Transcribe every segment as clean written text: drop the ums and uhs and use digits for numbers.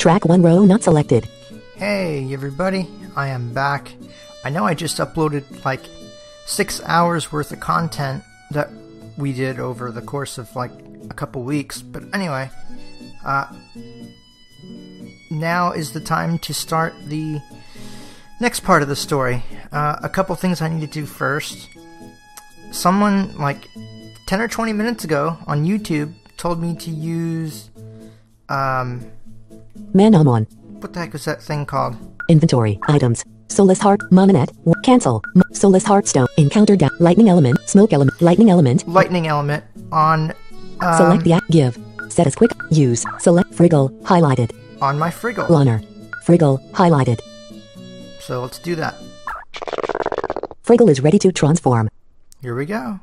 Track 1 row not selected. Hey everybody, I am back. I know I just uploaded like 6 hours worth of content that we did over the course of like a couple weeks, but anyway, now is the time to start the next part of the story. A couple things I need to do first. Someone like 10 or 20 minutes ago on YouTube told me to use Manamon. what the heck was that thing called? Inventory. Items. Soulless Heart. Mononet. Cancel. Soulless Heartstone. Encounter gap. Lightning element. Smoke element. Lightning element. Lightning element on Select the give. Set as quick. Use. Select Friggle. Highlighted. on my Friggle. Honor. Friggle. Highlighted. So let's do that. Friggle is ready to transform. Here we go.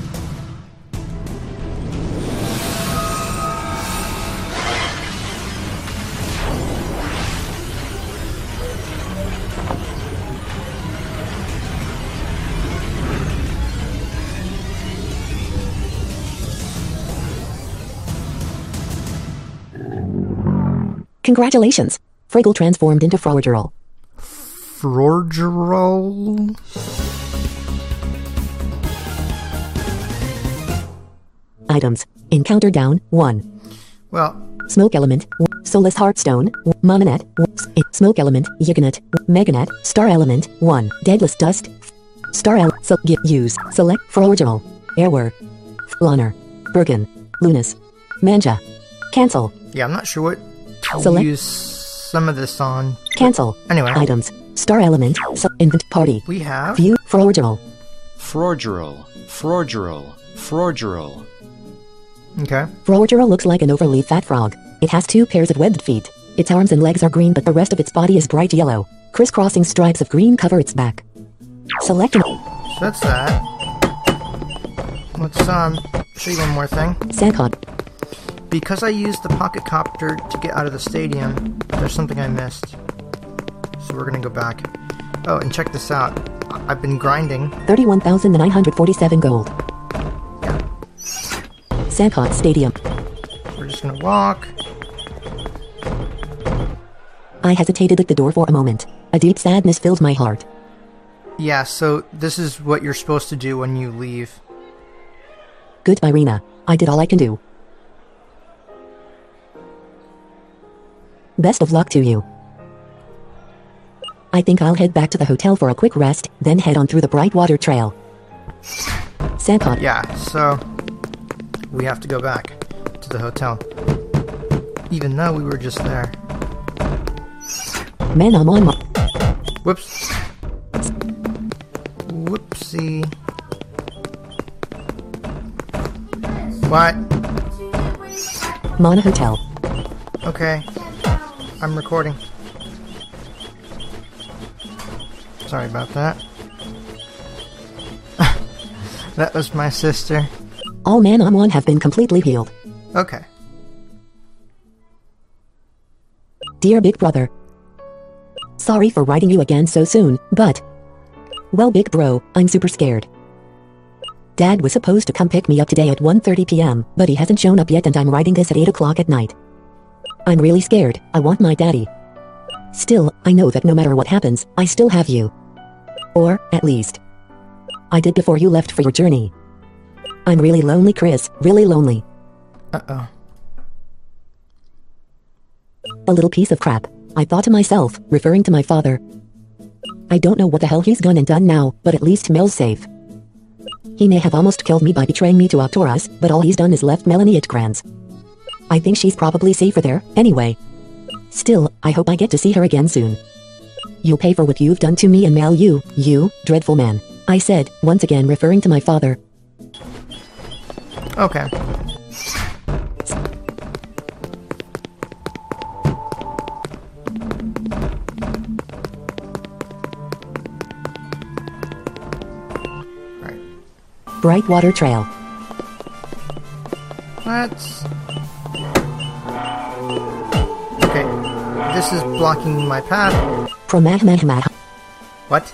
Congratulations. Friggle transformed into Froggerl. Froggerl. Items. Encounter down. 1. Well, Smoke element. Soulless Heartstone. Mononet. Smoke element. Yiganet. Meganet. Star element. 1. Deadless dust. Star element. Use. Select Froggerl. Airwar. Honor. Bergen. Lunas. Manja. Cancel. yeah, I'm not sure what to Select- use some of this on. Cancel. Anyway, Items. Star element. Invent party. we have View. Froggerl. Froggerl, Froggerl, Froggerl. okay. Froggerl looks like an overly fat frog. It has 2 pairs of webbed feet. Its arms and legs are green, but the rest of its body is bright yellow. Crisscrossing stripes of green cover its back. Select an So that's that. Let's show you one more thing. Sandcon. Because I used the pocket copter to get out of the stadium, there's something I missed. So we're gonna go back. Oh, and check this out. I've been grinding. 31,947 gold. Yeah. Sandcon Stadium. We're just gonna walk. I hesitated at the door for a moment. A deep sadness filled my heart. Yeah, so this is what you're supposed to do when you leave. Goodbye, Rena. I did all I can do. Best of luck to you. I think I'll head back to the hotel for a quick rest, then head on through the Brightwater Trail. Sandcon. Yeah, so we have to go back to the hotel. Even though we were just there. Manamon. Whoops. Whoopsie. What? Mana Hotel. Okay. I'm recording. Sorry about that. That was my sister. All Manamon have been completely healed. Okay. Dear Big Brother. Sorry for writing you again so soon, but... Well, Big Bro, I'm super scared. Dad was supposed to come pick me up today at 1:30 p.m., but he hasn't shown up yet and I'm writing this at 8 o'clock at night. I'm really scared. I want my daddy. Still, I know that no matter what happens, I still have you. Or, at least, I did before you left for your journey. I'm really lonely, Chris, really lonely. Uh-oh. A little piece of crap, I thought to myself, referring to my father. I don't know what the hell he's gone and done now, but at least Mel's safe. He may have almost killed me by betraying me to Arcturus, but all he's done is left Melanie at Kranz. I think she's probably safer there, anyway. Still, I hope I get to see her again soon. You'll pay for what you've done to me and Mel, you dreadful man. I said, once again referring to my father. Okay. Right. Brightwater Trail. Let's... Okay. This is blocking my path. Promahmahmah. What?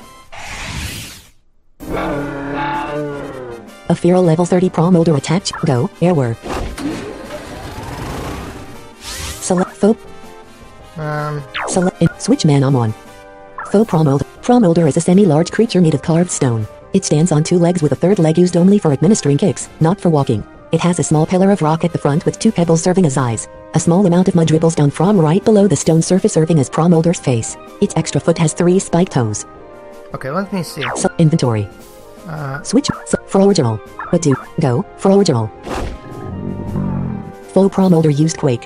A feral level 30 Promolder attached. Go, Airwar. Select Fo. Select switch man on. Faux Promolder. Promolder is a semi-large creature made of carved stone. It stands on two legs with a third leg used only for administering kicks, not for walking. It has a small pillar of rock at the front with two pebbles serving as eyes. A small amount of mud dribbles down from right below the stone surface serving as Promolder's face. Its extra foot has 3 spiked toes. Okay, let me see. Inventory. Switch. For original. But do. Go. For original. Faux Promolder used Quake.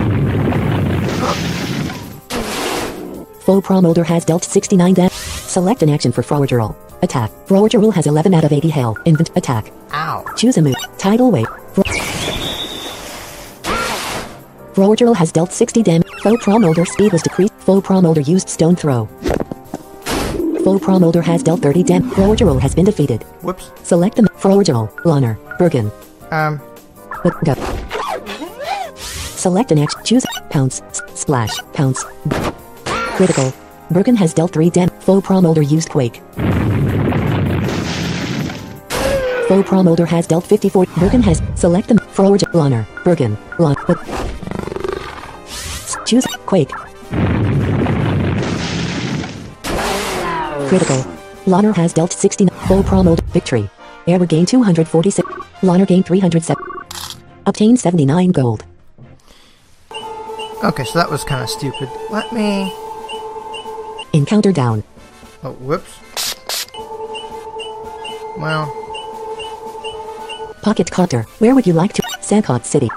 Faux Promolder has dealt 69 damage. Select an action for Froggerl. Attack. Froggerl has 11 out of 80 health. Invent. Attack. Ow. Choose a move. Tidal Wave. Froggerl has dealt 60 damage. Faux Promolder speed was decreased. Faux Promolder used Stone Throw. Faux Promolder has dealt 30 damage. Froggerl has been defeated. Whoops. Select the Froggerl. Loner. Bergen. Go. Select an action. Choose. Pounce. Splash. Pounce. Critical. Bergen has dealt 3 damage. Faux Promolder used Quake. Faux Promolder has dealt 54. Bergen has. Select the Froggerl. Loner. Bergen. Choose Quake. Critical. Loner has dealt 69. Faux Promolder. Victory. Error gain 246. Loner gain 307. Obtain 79 gold. Okay, so that was kind of stupid. Let me... Encounter down. Oh, whoops. Well... Pocket Carter. Where would you like to? Sancot City.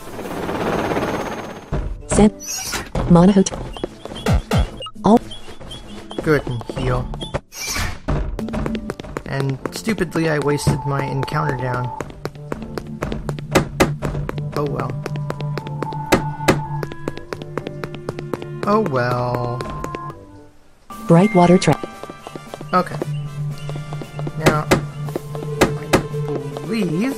Monahut. All. Good, and heal. And stupidly I wasted my encounter down. Oh well. Oh well. Brightwater Trap. Okay. Now, I believe...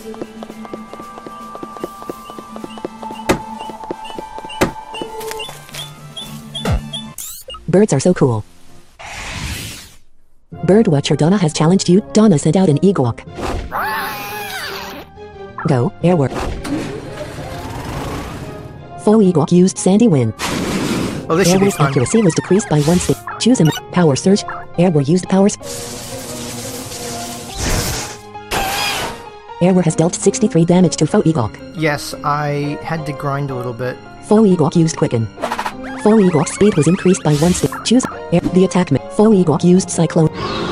Birds are so cool. Birdwatcher Donna has challenged you. Donna sent out an Ewok. Go, Airwork. Faux Ewok used Sandy Wind. Oh, this should be Airway's fun. accuracy was decreased by 1 stick. Choose a Power Surge. Airware used Powers. Airware has dealt 63 damage to Faux Ewok. Yes, I had to grind a little bit. Faux Ewok used Quicken. Faux Ewok speed was increased by 1 stick. Choose Air. The attack. Faux Ewok used Cyclone.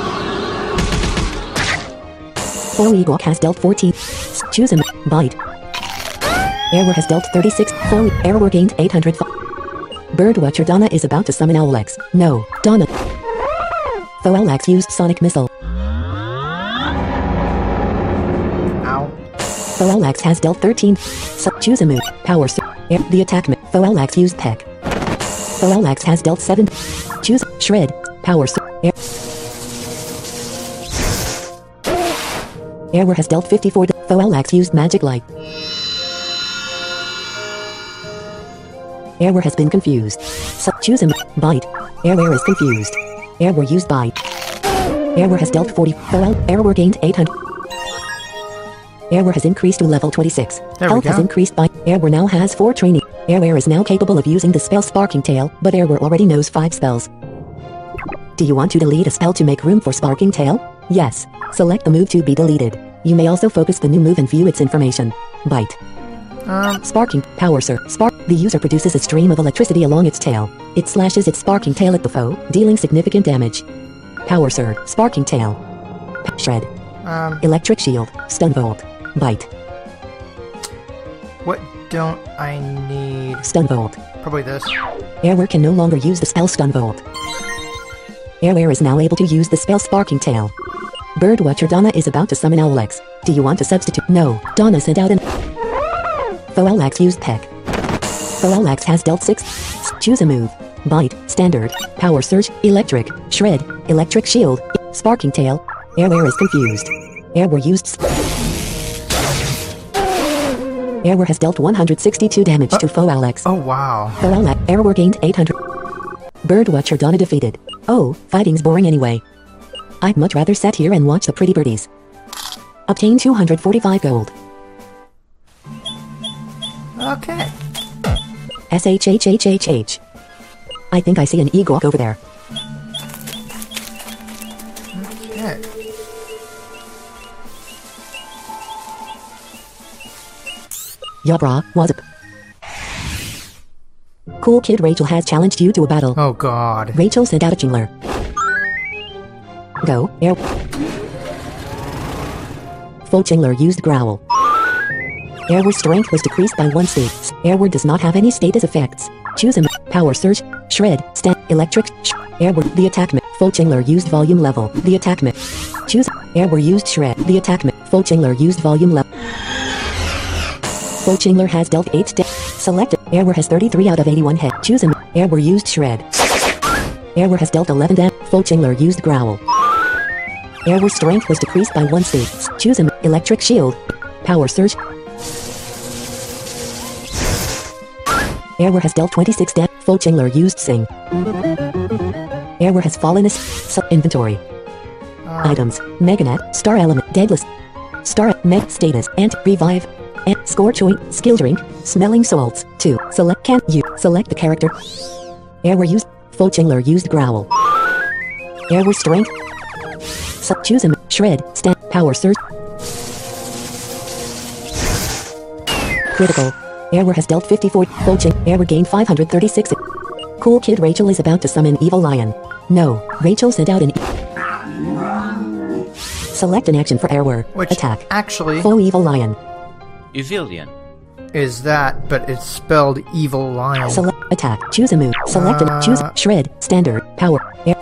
Faux Ewok has dealt 14. Choose a Bite. Airware has dealt 36. Faux Airware gained 800. Birdwatcher Donna is about to summon Owlex. No, Donna. Faux Owlex used Sonic Missile. Ow. Faux Owlex has dealt 13. Choose a move. Power Air. The attack. Faux Owlex used Peck. Faux Owlex has dealt 7. Choose Shred. Power Air. Airware has dealt 54. Faux Owlex used Magic Light. Airware has been confused. Choose a Bite. Airware is confused. Airware used Bite. Airware has dealt 40. Airware gained 800. Airware has increased to level 26. There we Health has go. increased by. Airware now has 4 training. Airware is now capable of using the spell Sparking Tail, but Airware already knows 5 spells. Do you want to delete a spell to make room for Sparking Tail? Yes. Select the move to be deleted. You may also focus the new move and view its information. Bite. Sparking. Power Surge. Spark. The user produces a stream of electricity along its tail. It slashes its sparking tail at the foe, dealing significant damage. Power Surge. Sparking Tail. Shred. Electric Shield. Stun Volt. Bite. What don't I need? Stun Volt. Probably this. Airware can no longer use the spell Stun Volt. Airware is now able to use the spell Sparking Tail. Birdwatcher Donna is about to summon Owlex. Do you want to substitute? No. Donna sent out an... Faux Owlex used Peck. Faux Owlex has dealt 6. Choose a move. Bite. Standard. Power Surge. Electric. Shred. Electric Shield. Sparking Tail. Airware is confused. Airware used... Airware has dealt 162 damage to Faux Owlex. Oh, wow. Faux Owlex. Airware gained 800. Birdwatcher Donna defeated. Oh, fighting's boring anyway. I'd much rather sit here and watch the pretty birdies. Obtain 245 gold. Okay. SHHHHH. I think I see an Ewok over there. Okay. Yabra, what's up? Cool Kid Rachel has challenged you to a battle. Oh god. Rachel sent out a jingler. Go, air. Full jingler used growl. Airward strength was decreased by 1 state. Airward does not have any status effects. Choose a power surge, shred, stand, electric, airward, the attackment. Full jingler used volume level, the attackment. Choose airward used shred, the attackment. Full jingler used volume level. Full jingler has dealt 8 damage. Select airward has 33 out of 81 hit. Choose him. Airward used shred. Airward has dealt 11 damage. Full jingler used growl. Airward strength was decreased by 1 state. Choose him. Electric shield. Power surge. Airward has dealt 26 damage. Full jingler used sing. Airward has fallen as inventory. Items. Meganet. Star element. Deadless. Star meg status. And revive. And score choice. Skill drink. Smelling salts. 2. Select can you. Select the character. Airward used. Full jingler used growl. Airward strength. Choose him. Shred. Stand. Power surge. Critical. Airward has dealt 54. Full jing. Airward gained 536. Cool Kid Rachel is about to summon Evil Lion. No. Rachel sent out an select an action for Airward. Which attack. Actually Foe Evil Lion. Evilian. is that, but it's spelled Evil Lion. Select attack. Choose a move. Select and choose shred. Standard. Power.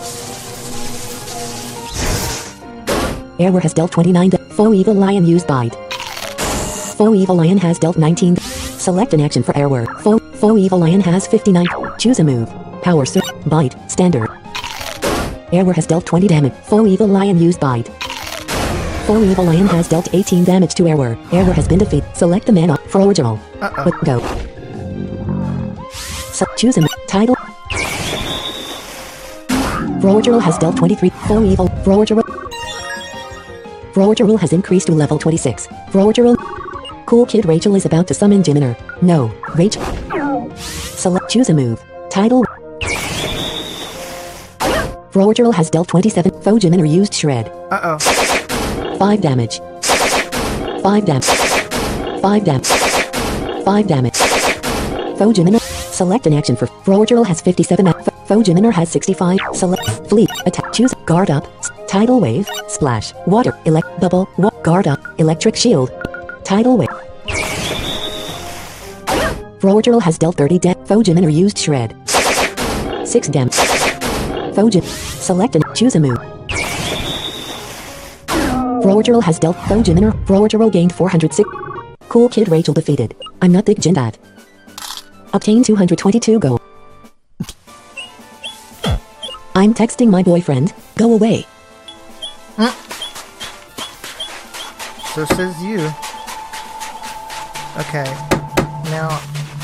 Airware has dealt 29. Foe Evil Lion used bite. Foe Evil Lion has dealt 19. Select an action for Airware. Foe Evil Lion has 59. Choose a move. Power surge. Bite. Standard. Airware has dealt 20 damage. Foe Evil Lion used bite. Foe Evil Lion has dealt 18 damage to Airware. Airware has been defeated. Select the mana for original. Go. Choose a title. Frogerl has dealt 23. Foe Evil. Frogerl has increased to level 26. Frogerl. Cool Kid Rachel is about to summon Jiminer. No. Rachel. Choose a move. Title. Frogerl has dealt 27. Foe Jiminer used Shred. 5 damage. 5 damage. 5 damage. 5 damage. Foe Jiminer. Select an action for Frogerl has 57. Foe Jiminer has 65. Select flee. Attack. Choose guard up. Tidal wave. Splash. Water. Bubble. Guard up. Electric shield. Tidal wave. Frogerl has dealt 30 damage. Foe Jiminer used Shred. 6 damage. Foe Jim. Select and choose a move. Frogerl has dealt Foe Jiminer. Frogerl gained 406. Cool Kid Rachel defeated. I'm not Big Jindat. Obtain 222 gold. I'm texting my boyfriend. Go away. So says you. Okay. Now.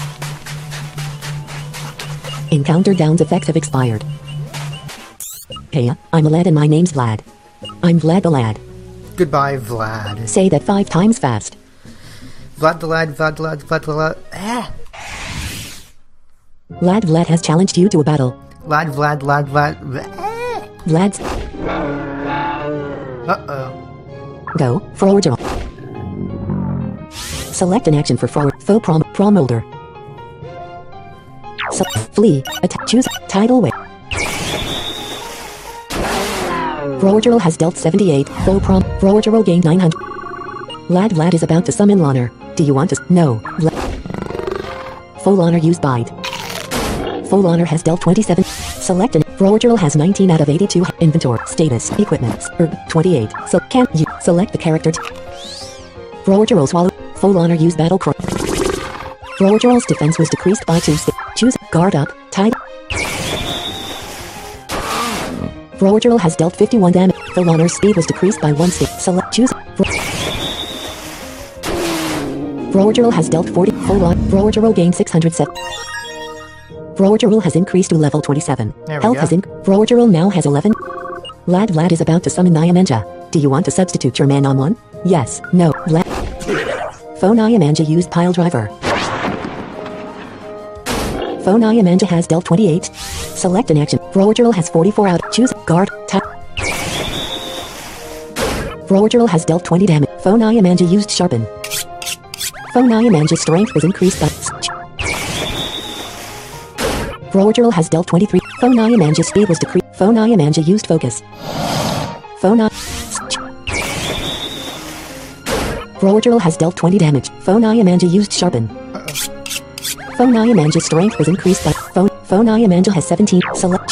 Encounter Downs effects have expired. Hey, I'm Vlad and my name's Vlad. I'm Vlad the Lad. Goodbye, Vlad. Say that 5 times fast. Vlad the Lad, Vlad the Lad, Vlad the Lad. Vlad has challenged you to a battle. Vlad. Vlad's. Go, Frogerl. Select an action for Foe Prom Molder. Flee. Attack. Choose. Tidal wave. Frogerl has dealt 78. Frogerl gained 900. Vlad is about to summon Loner. Do you want to? No. Foe Loner used bite. Foe Loner has dealt 27. Select an. Frogerl has 19 out of 82. Inventory. Status. Equipment. 28. So can you select the character? Frogerl swallow. Foe Loner used battle cry. Frogerl's defense was decreased by 2. Choose guard up. Tide. Frogerl has dealt 51 damage. Foe Loner's speed was decreased by 1 state. Select choose. Frogerl has dealt 40. Frogerl gained 607. Frogerl has increased to level 27. Health has Frogerl now has 11. Vlad is about to summon Nyamanja. Do you want to substitute your man on one? Yes. No. Vlad. Foe Nyamanja used pile driver. Phonai Amanda has dealt 28. Select an action. Froggerl has 44 out. Choose guard. Tap. Froggerl has dealt 20 damage. Phonai Amanda used sharpen. Phonai Amanda's strength was increased by. Froggerl has dealt 23. Phonai Amanda's speed was decreased. Phonai Amanda used focus. Phonai. Froggerl has dealt 20 damage. Phonai Amanda used sharpen. Phonai Amanda's strength was increased by. Phonai Amanda has 17. Select.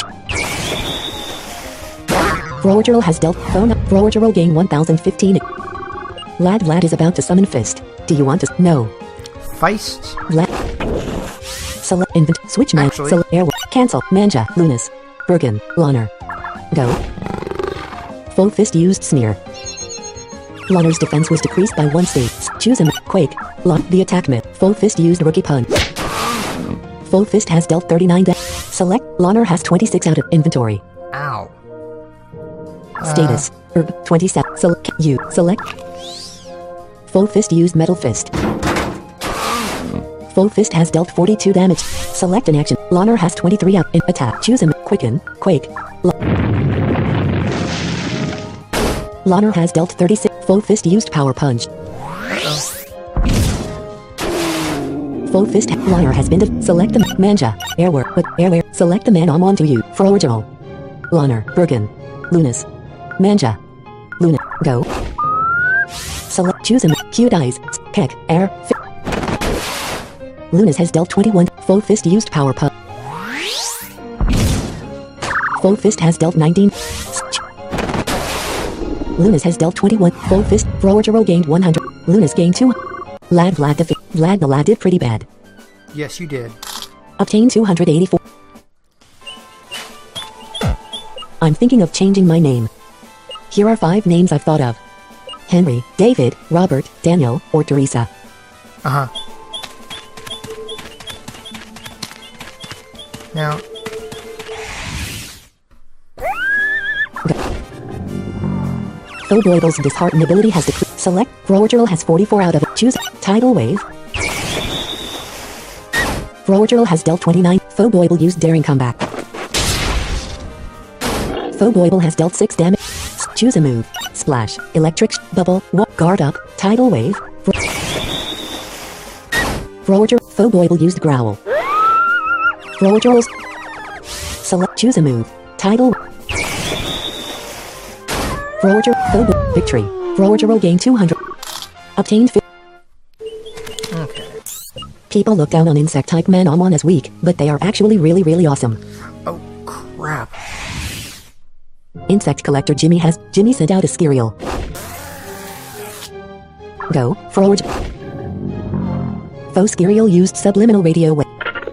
Froggerl has dealt. Froggerl gained 1015. Vlad is about to summon Fist. Do you want to? No. Feist? Select invent. Switch man. Select air. Cancel. Manja. Lunas. Bergen. Loner. Go. Full Fist used smear. Loner's defense was decreased by 1 state. Choose him. Quake. The attack myth. Full Fist used rookie punch. Full Fist has dealt 39 damage. Select. Loner has 26 out of inventory. Ow. Status. Herb. 27. Select. You. Select. Full Fist used Metal Fist. Full Fist has dealt 42 damage. Select an action. Loner has 23 out in attack. Choose him. Quicken. Quake. Loner has dealt 36. Full Fist used Power Punch. Full Fist. Loner has been select the Manja. Airwear. But airwear. Select the man on to you. For original. Loner. Bergen. Lunas. Manja. Luna. Go. Select. Choose him. Q dies. Peck. Air. Lunas has dealt 21. Full Fist used Power Punch. Full Fist has dealt 19. Lunas has dealt 21. Full Fist. Froggerl gained 100. Lunas gained 2. Vlad defeat. Vlad the lad did pretty bad. Yes, you did. Obtain 284. I'm thinking of changing my name. Here are 5 names I've thought of. Henry, David, Robert, Daniel, or Teresa. Uh-huh. Now... Phobloidal's dishearten ability has decreased. Select. Froggerl has 44 out of it. Choose. Tidal Wave. Froggerl has dealt 29. Phobloidal used Daring Comeback. Phobloidal has dealt 6 damage. Choose a move. Splash. Electric. Bubble. Guard up. Tidal Wave. Froggerl. Phobloidal used Growl. Froggerl's. Select. Choose a move. Tidal. Froggerl. Victory. Froggerl gained 200. Obtained 50. Okay. People look down on insect-type Manamon as weak, but they are actually really awesome. Oh, crap. Insect collector Jimmy sent out a Skiriel. Go. Froggerl. Faux Skiriel used subliminal radio wave.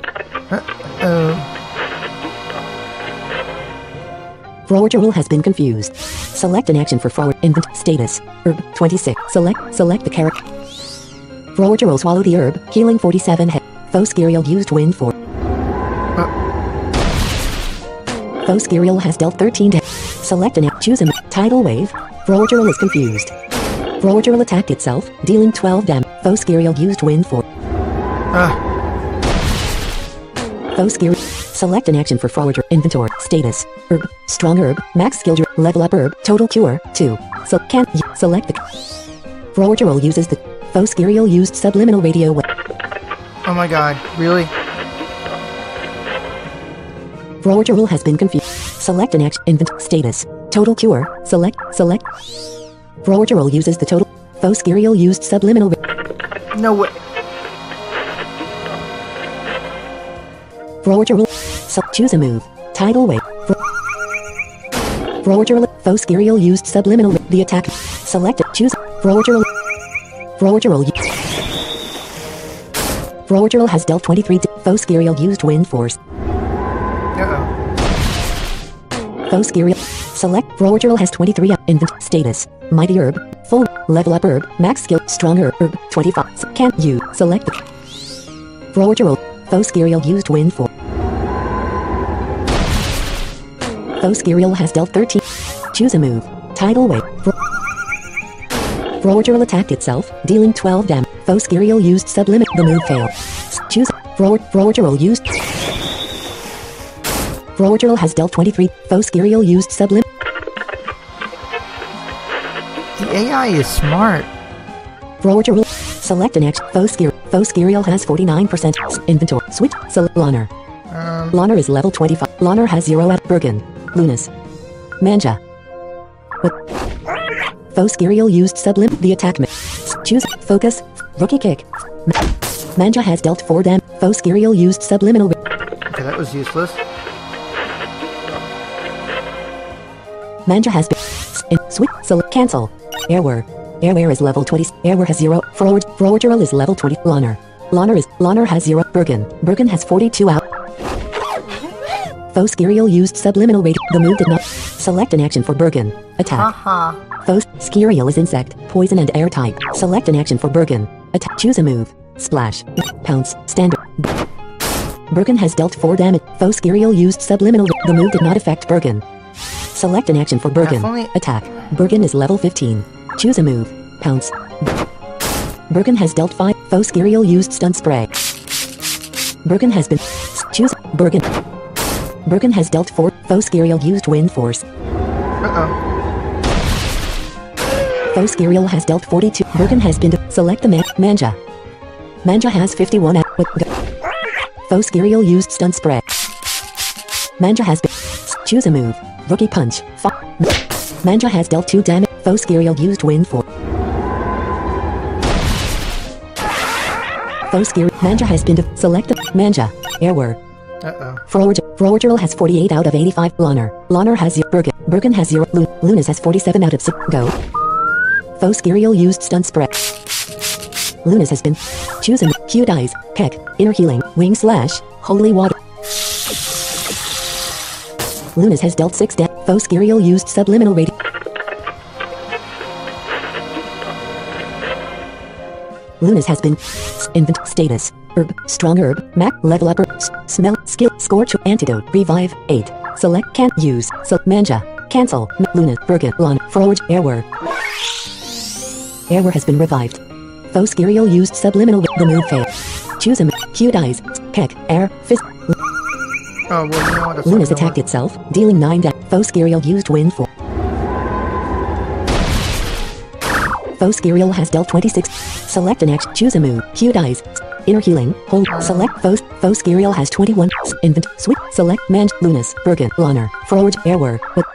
Froggerl has been confused. Select an action for Froggerl. Invent. Status. Herb. 26. Select the character. Froggerl swallow the herb. Healing 47 head. Faux Skiriel used wind 4. Faux Skiriel has dealt 13 damage. Select an action. Choose a Tidal Wave. Froggerl is confused. Froggerl attacked itself, dealing 12 damage. Faux Skiriel used wind 4. Faux Skiriel. Select an action for Froggerl. Inventory. Status. Herb. Strong herb. Max skill. Level up herb. Total cure. 2. So can't select the. Froggerl uses the. Faux Skiriel used subliminal radio wave. Oh my god, really? Froggerl has been confused. Select an action. Invent. Status. Total cure. Select. Froggerl uses the total. Faux Skiriel used subliminal. No way. Froggerl. Choose a move. Tidal Wave. Froggerl. Faux Skiriel used subliminal. The attack. Select it. Choose. Froggerl. Froggerl has dealt 23. Faux Skiriel used wind force. Faux Skiriel. Select. Froggerl has 23. Invent. Status. Mighty herb. Full. Level up herb. Max skill. Strong herb. 25. So can't you select the. Froggerl. Faux Skiriel used wind force. Faux Skiriel has dealt 13. Choose a move. Tidal Wave. Froggerl attacked itself, dealing 12 damage. Faux Skiriel used sublimit. The move failed. Choose. Froggerl used. Frorgerl has dealt 23. Foscurial used sublim. The AI is smart. Frorgerl. Select an action. Foscurial has 49%. Inventory. Switch. Select Loner. Loner is level 25. Loner has 0 at Bergen. Lunas. Manja. Foscurial used sublim. The attack. Choose. Focus. Rookie kick. Manja has dealt 4 damage. Foscurial used subliminal. Okay, that was useless. Manja has been. Switch. Select. Cancel. Airware. Airware is level 20. Airware has 0. Frorgerl is level 20. Loner. Loner has 0. Bergen. Bergen has 42 out. Foscurial used subliminal radiation. The move did not. Select an action for Bergen. Attack. Foscurial is insect, poison and air type. Select an action for Bergen. Attack. Choose a move. Splash. Pounce. Standard. Bergen has dealt 4 damage. Foscurial used subliminal. The move did not affect Bergen. Select an action for Bergen. Attack. Bergen is level 15. Choose a move. Pounce. Bergen has dealt 5. Foscurial used stun spray. Bergen has been. Choose. Bergen. Bergen has dealt 4. Foscurial used wind force. Foscurial has dealt 42. Bergen has been. Select the Manja. Manja has 51 at. Foscurial used stun spray. Manja has been. Choose a move. Rookie punch. Manja has dealt 2 damage. Foscurial used wind force. Manja has been. Select the Manja. Airware. Frorgerl has 48 out of 85. Loner has 0. Bergen has 0. Lunas has 47 out of 6. Go. Foscurial used stun spray. Lunas has been. Choose a Q dies. Peck. Inner healing. Wing slash. Holy water. Lunas has dealt 6 damage. Foscurial used subliminal radiation. Lunas has been. Invent. Status. Herb. Strong herb. Mac. Level up. Smell. Skill. Scorch. Antidote. Revive. 8. Select. Can't use. Manja. Cancel. Luna. Bergen. Lon. Forward. Airware. Airware has been revived. Foscurial used subliminal. The move fail. Choose a Q dies. Peck. Air. Fist. Oh, well, you know what? Lunas attacked itself, dealing 9 damage. Foscurial used wind force. Foscurial has dealt 26. Select an action. Choose a move. Q dies. Inner healing. Hold. Select Foscurial has 21. Invent. Switch. Select Manj. Lunas. Bergen. Loner. Forward. Airware.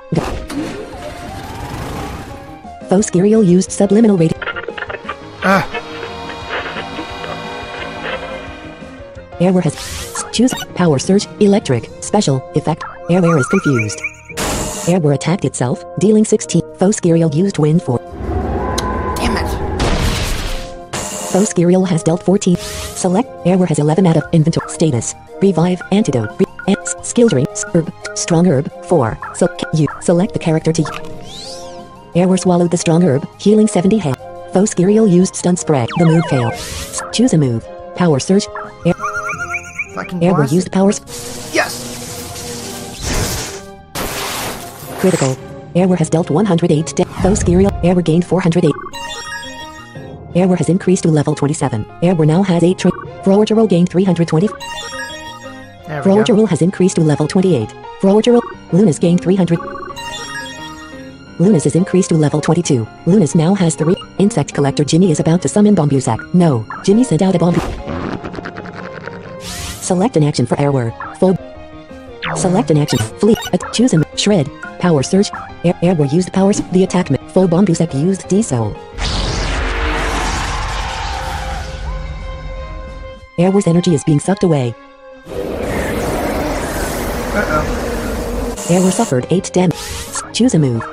Foscurial used subliminal radiation. Airware has. Choose. Power surge. Electric. Special. Effect. Airware is confused. Airware attacked itself, dealing 16. Foscurial used wind force. Damn it. Foscurial has dealt 14. Select. Airware has 11 out of inventory. Status. Revive. Antidote. Skill drink. Herb. Strong herb. 4. Select the character to. Airware swallowed the strong herb, healing 70 health. Foscurial used stun spray. The move failed. Choose a move. Power surge. Airware used powers. Yes. Critical. Airware has dealt 108 Foscurial. Airware gained 408. Airware has increased to level 27. Airware now has 8 Frorgerl gained 320. Frorgerl has increased to level 28. Frorgerl. Lunas gained 300. Lunas is increased to level 22. Lunas now has 3. Insect collector Jimmy is about to summon Bombusak. No. Jimmy sent out a bomb. Select an action for Airware. Full. Select an action. Flee. Choose a shred. Power surge. Airware used powers. The attack. Full Bombusak used D-Soul. Airware's energy is being sucked away. Airware suffered 8 damage. Choose a move.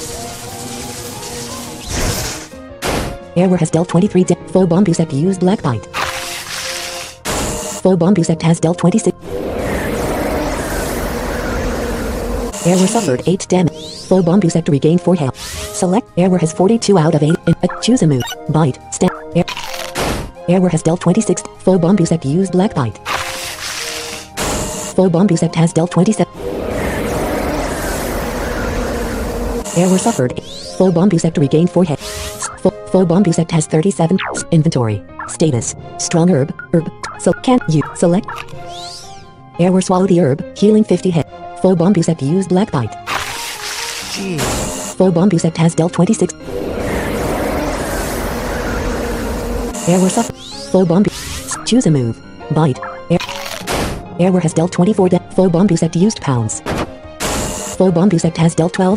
Airware has dealt 23 damage. Full Bombusak used Black Bite. Full Bombusak has dealt 26. Airware suffered 8 damage. Full Bombusak regained 4 health. Select. Airware has 42 out of 8. Choose a move. Bite. Stand. Airware has dealt 26. Full Bombusak used Black Bite. Full Bombusak has dealt 27. Airware suffered. Full Bombusak regained 4 health. Full Bombusak has 37. Inventory. Status. Strong herb. Herb. Can't you select? Airware swallow the herb, healing 50 hit. Foe Bombusect used Black Bite. Jeez. Foe Bombusect has dealt 26. Airware suffer. Foe Bombusect. Choose a move. Bite. Airware has dealt 24 Foe Bombusect used Pounce. Foe Bombusect has dealt 12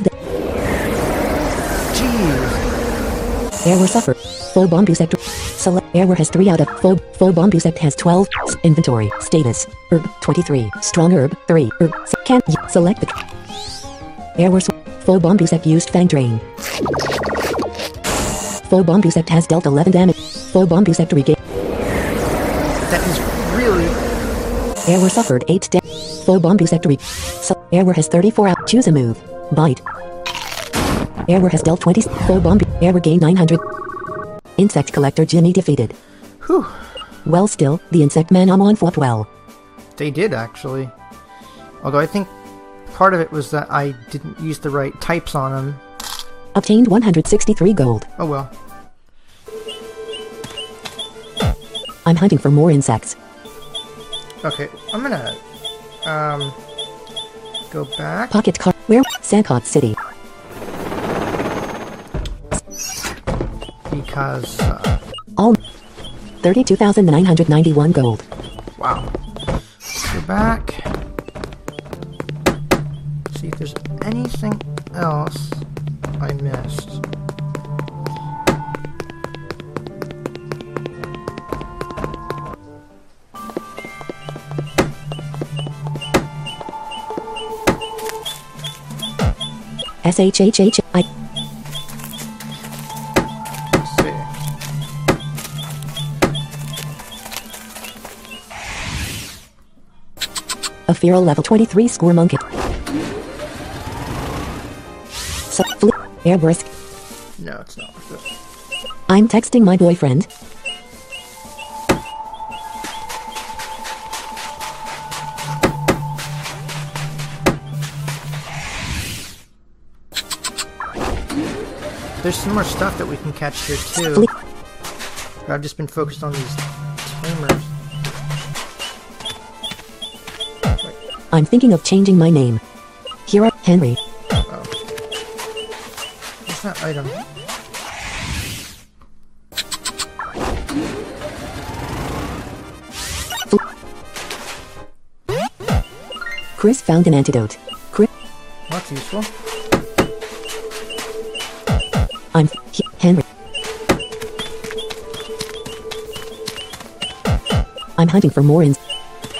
Jeez. Airware suffer. Foe Bombusect. Select. Airware has 3 out of. Foe Bombusect has 12. Inventory. Status. Herb. 23. Strong herb. 3. Herb. Can't. Select the. Airware. Foe Bombusect used Fang Drain. Foe Bombusect has dealt 11 damage. Foe Bombusect regain. That is really... Airware suffered 8 damage. Foe Bombusect Airware has 34 out. Choose a move. Bite. Airware has dealt 20. Foe Bomb. Airware gained 900. Insect Collector Jimmy defeated. Whew. Well, still, the Insect Man Amon fought well. They did, actually. Although I think part of it was that I didn't use the right types on them. Obtained 163 gold. Oh well. I'm hunting for more insects. Okay, I'm gonna go back. Pocket car. Where? Sancot City. Because All 32,991 gold. wow. Let's go back. See if there's anything else I missed. SHHH. Let's see. A feral level 23 score monkey. Air brisk. No, it's not worth it. I'm texting my boyfriend. There's some more stuff that we can catch here too. But I've just been focused on these tamers. I'm thinking of changing my name. Here are Henry. Oh. What's that item? Chris found an antidote. Chris. That's useful. I'm Henry. I'm hunting for more ins.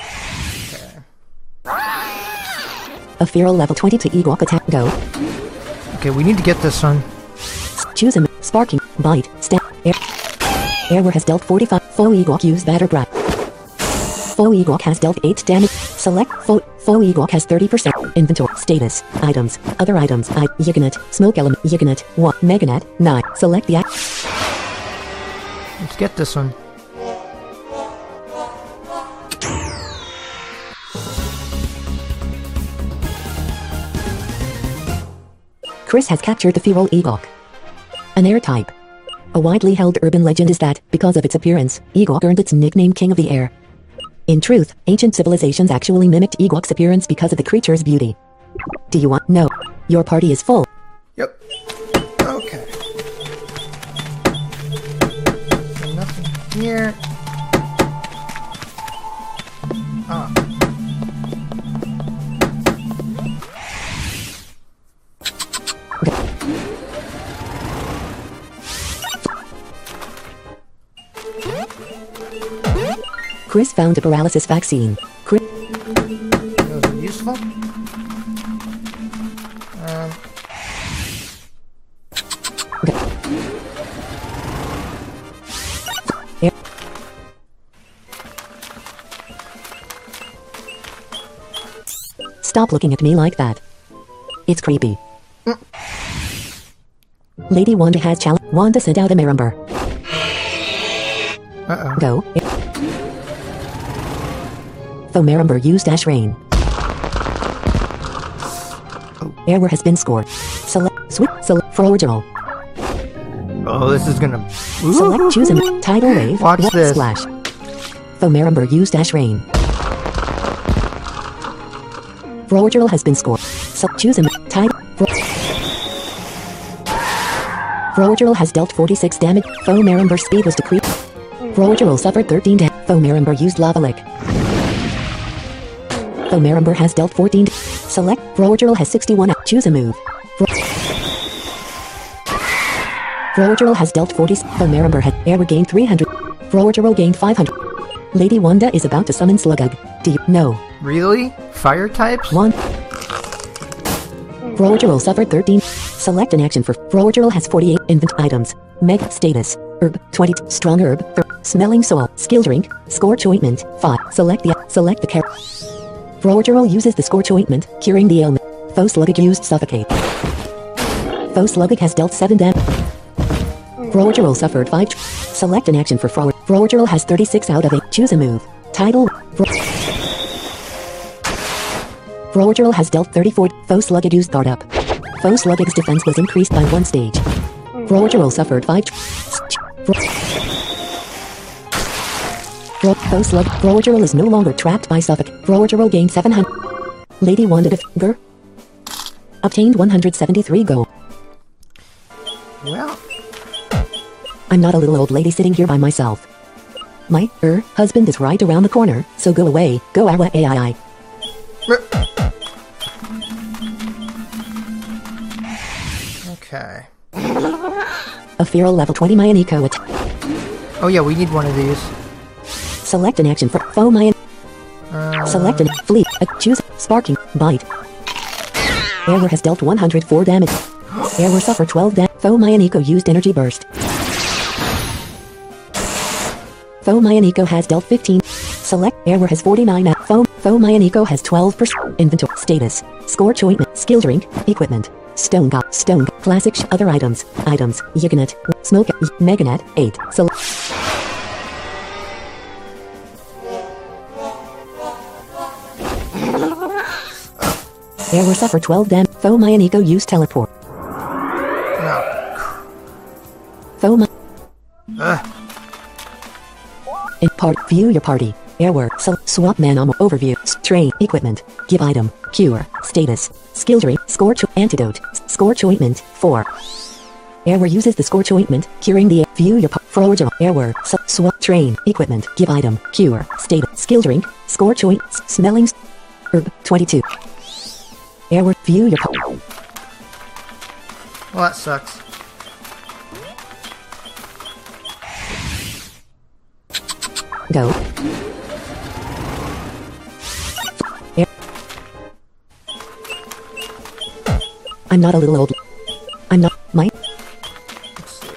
A feral level 22 Ewok attack. Go. Okay, we need to get this one. Choose a sparking bite. Stab. Airware has dealt 45. Foe Ewok use batter brat. Foe Ewok has dealt 8 damage. Select Foe Ewok has 30%. Inventory. Status. Items. Other items. Yiganet. Smoke element. Yiganet. 1. Meganet. 9. Select the act. Let's get this one. Chris has captured the feral Ewok. An air type. A widely held urban legend is that, because of its appearance, Ewok earned its nickname King of the Air. In truth, ancient civilizations actually mimicked Ewok's appearance because of the creature's beauty. Do you want? No. Your party is full. Yep. Okay. Nothing here. Ah. Chris found a paralysis vaccine. Those are useful. Stop looking at me like that. It's creepy. Lady Wanda has challenged. Wanda sent out a Marimber. Uh-oh. Go. Though Marimber used Ash Rain. Airware has been scored. Select. Frogero. Oh, this is gonna... Select. Choose a tidal wave. Watch this. Splash. Though Marimber used Ash Rain. Froggerl has been scored. So choose him. Tied. Froggerl has dealt 46 damage. Foe Marimber's speed was decreased. Froggerl suffered 13 damage. Foe Marimber used Lava Lick. Foe Marimber has dealt 14. Select. Froggerl has 61. Choose a move. Froggerl has dealt 40. Foe Marimber had air gained 300. Froggerl gained 500. Lady Wanda is about to summon Slugug. Do you know? Really? Fire types? 1. Froggerl suffered 13. Select an action for Froggerl has 48 invent items. Mega status. Herb 20. Strong herb. Smelling soul. Skill drink. Scorch ointment 5. Select the character. Froggerl uses the Scorch ointment, curing the ailment. Foe Slugug used suffocate. Foe Slugug has dealt 7 damage. Froggerl suffered 5. Select an action for Froggerl. Froggerl has 36 out of 8. Choose a move. Title. Froggerl has dealt 34. Foe Slugug used guard up. Foe Slugug's defense was increased by 1 stage. Froggerl suffered 5. Foe Slugug. Froggerl is no longer trapped by suffocate. Froggerl gained 700. Lady Wanda Defender obtained 173 gold. Well, I'm not a little old lady sitting here by myself. My husband is right around the corner, so go away. Go awa AI. okay. A feral level 20 Mayanico attack. Oh yeah, we need one of these. Select an action for Foe Mayan. Select an fleet. Choose Sparking Bite. Airware has dealt 104 damage. Airware suffered 12 damage. Foe Mayanico used Energy Burst. Foe Mayanico has dealt 15. Select Airware has 49. Foe Mayanico has 12%. Inventory status. Scorch ointment. Skill drink. Equipment. Stone God. Stone. Classic. Other items. Yugonet. Smoke. Meganet. 8. Select. Airware suffered 12 damage. Foe Mayanico used teleport. Foe In part, view your party. Airware, swap man armor, overview, train, equipment, give item, cure, status, skill drink, scorch, antidote, scorch ointment, 4. Airware uses the scorch ointment, curing the view your Froggerl. Airware, swap, train, equipment, give item, cure, status, skill drink, scorch ointment, smelling, herb, 22. Airware, view your Well, that sucks. Go. I'm not a little old. I'm not. My. Let's see.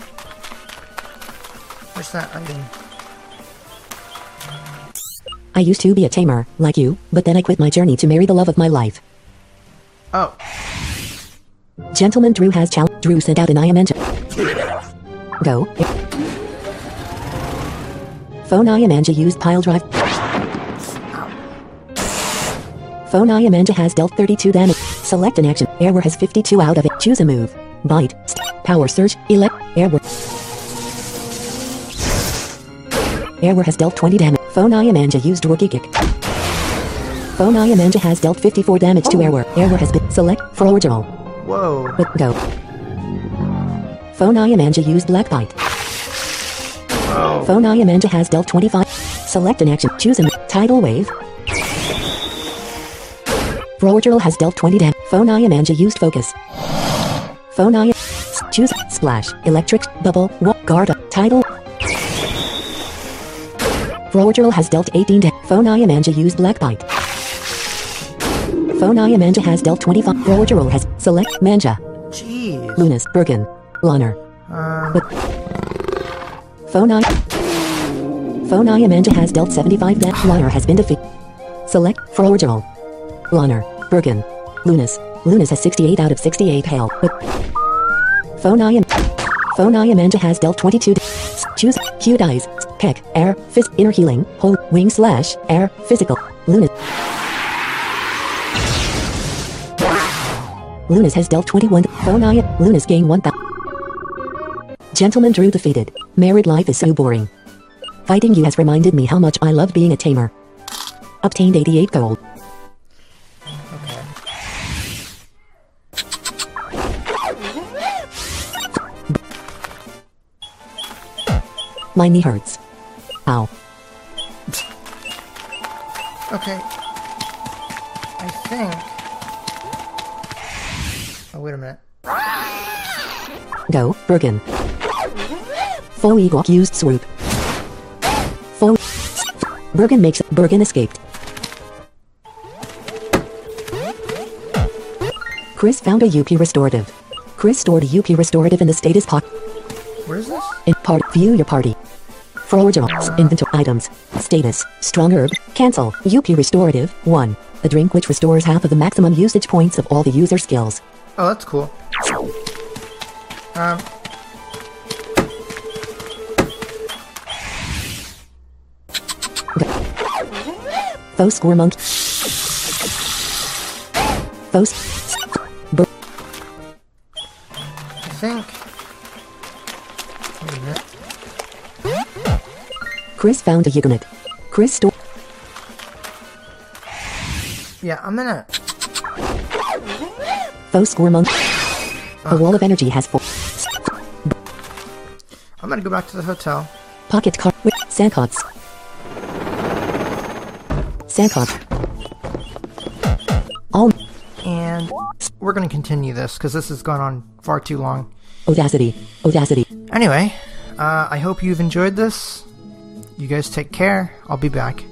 Where's that item? I used to be a tamer, like you, but then I quit my journey to marry the love of my life. Oh. Gentleman Drew has challenged. Drew sent out an IMN. Go. Phone Iamanja used pile drive. Phone Iamanja has dealt 32 damage. Select an action. Airware has 52 out of it. Choose a move. Bite. Power surge. Elect. Airware. Airware has dealt 20 damage. Phone Iamanja used rookie kick. Phone Iamanja has dealt 54 damage to Airware. Airware has been. Select. Froggerl. Whoa. But go. Phone Iamanja used black bite. Phone Iamanja has dealt 25. Select an action. Choose a tidal wave. Froggerl has dealt 20 damage. Phone Iamanja used focus. Phone choose splash. Electric bubble. Guard. Tidal. Froggerl has dealt 18 damage. Phone Iamanja used black bite. Phone Iamanja has dealt 25. Froggerl has select Manja. Jeez. Lunas. Bergen. Loner. But Phone Iamanja has dealt 75 damage. Loner has been defeated. Select Froggerl. Loner. Bergen. Lunas. Lunas has 68 out of 68 hail. But Phone Iamanja has dealt 22 choose Q dice. Peck. Air. Inner healing. Hold. Wing slash. Air. Physical. Lunas. Lunas has dealt 21. Phone Lunas gain 1000. Gentleman Drew defeated. Married life is so boring. Fighting you has reminded me how much I love being a tamer. Obtained 88 gold. Okay. My knee hurts. Ow. Okay. I think... Oh, wait a minute. Go, Bergen. Faux Ewok used swoop. Faux... Bergen escaped. Chris found a UP restorative. Chris stored a UP restorative in the status pocket. Where is this? In part, view your party. Forger, inventory items, status, strong herb, cancel, UP restorative, 1. A drink which restores half of the maximum usage points of all the user skills. Oh, that's cool. Faux score monk. Faux. I think... Wait a minute. Chris found a Yugonit. Chris store. Yeah, I'm gonna... Faux score monk. A wall of energy has 4. I'm gonna go back to the hotel. Pocket car. Sandcots. Sandcots. All. And we're gonna continue this, because this has gone on far too long. Audacity. Audacity. Anyway, I hope you've enjoyed this. You guys take care. I'll be back.